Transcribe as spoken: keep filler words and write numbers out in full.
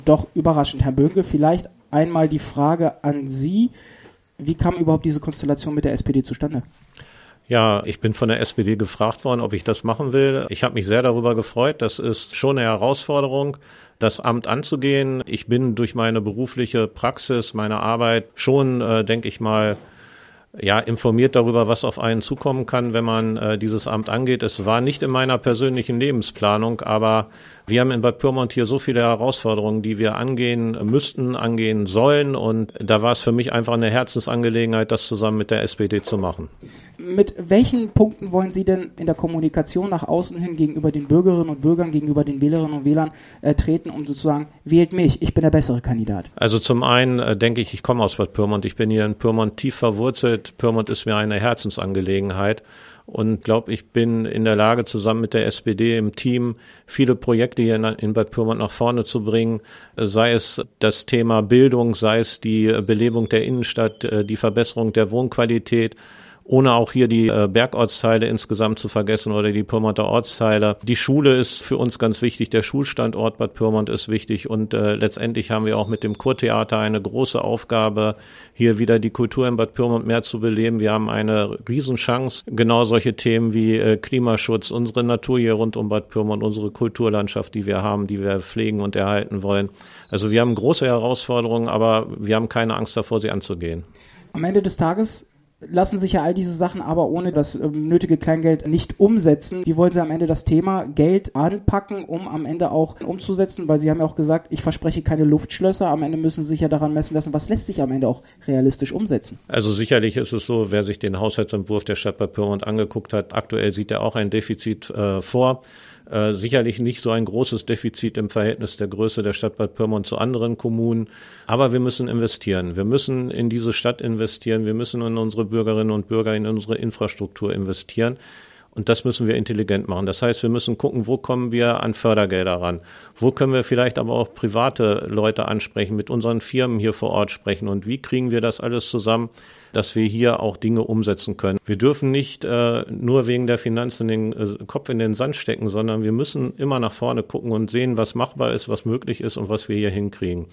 doch überraschend. Herr Böhnke, vielleicht einmal die Frage an Sie. Wie kam überhaupt diese Konstellation mit der S P D zustande? Ja, ich bin von der S P D gefragt worden, ob ich das machen will. Ich habe mich sehr darüber gefreut. Das ist schon eine Herausforderung, das Amt anzugehen. Ich bin durch meine berufliche Praxis, meine Arbeit schon, äh, denke ich mal, ja, informiert darüber, was auf einen zukommen kann, wenn man äh, dieses Amt angeht. Es war nicht in meiner persönlichen Lebensplanung, aber wir haben in Bad Pyrmont hier so viele Herausforderungen, die wir angehen müssten, angehen sollen, und da war es für mich einfach eine Herzensangelegenheit, das zusammen mit der S P D zu machen. Mit welchen Punkten wollen Sie denn in der Kommunikation nach außen hin gegenüber den Bürgerinnen und Bürgern, gegenüber den Wählerinnen und Wählern äh, treten, um sozusagen, wählt mich, ich bin der bessere Kandidat? Also zum einen äh, denke ich, ich komme aus Bad Pyrmont, ich bin hier in Pyrmont tief verwurzelt. Pyrmont ist mir eine Herzensangelegenheit und glaube, ich bin in der Lage, zusammen mit der S P D im Team viele Projekte hier in, in Bad Pyrmont nach vorne zu bringen, sei es das Thema Bildung, sei es die Belebung der Innenstadt, die Verbesserung der Wohnqualität, ohne auch hier die äh, Bergortsteile insgesamt zu vergessen oder die Pyrmonter Ortsteile. Die Schule ist für uns ganz wichtig, der Schulstandort Bad Pyrmont ist wichtig, und äh, letztendlich haben wir auch mit dem Kurtheater eine große Aufgabe, hier wieder die Kultur in Bad Pyrmont mehr zu beleben. Wir haben eine Riesenchance, genau solche Themen wie äh, Klimaschutz, unsere Natur hier rund um Bad Pyrmont, unsere Kulturlandschaft, die wir haben, die wir pflegen und erhalten wollen. Also wir haben große Herausforderungen, aber wir haben keine Angst davor, sie anzugehen. Am Ende des Tages lassen sich ja all diese Sachen aber ohne das ähm, nötige Kleingeld nicht umsetzen. Wie wollen Sie am Ende das Thema Geld anpacken, um am Ende auch umzusetzen? Weil Sie haben ja auch gesagt, ich verspreche keine Luftschlösser. Am Ende müssen Sie sich ja daran messen lassen, was lässt sich am Ende auch realistisch umsetzen? Also sicherlich ist es so, wer sich den Haushaltsentwurf der Stadt Bad Pyrmont angeguckt hat, aktuell sieht er auch ein Defizit äh, vor. Äh, sicherlich nicht so ein großes Defizit im Verhältnis der Größe der Stadt Bad Pyrmont zu anderen Kommunen. Aber wir müssen investieren. Wir müssen in diese Stadt investieren. Wir müssen in unsere Bürgerinnen und Bürger, in unsere Infrastruktur investieren. Und das müssen wir intelligent machen. Das heißt, wir müssen gucken, wo kommen wir an Fördergelder ran? Wo können wir vielleicht aber auch private Leute ansprechen, mit unseren Firmen hier vor Ort sprechen? Und wie kriegen wir das alles zusammen, dass wir hier auch Dinge umsetzen können? Wir dürfen nicht äh, nur wegen der Finanzen den äh, Kopf in den Sand stecken, sondern wir müssen immer nach vorne gucken und sehen, was machbar ist, was möglich ist und was wir hier hinkriegen.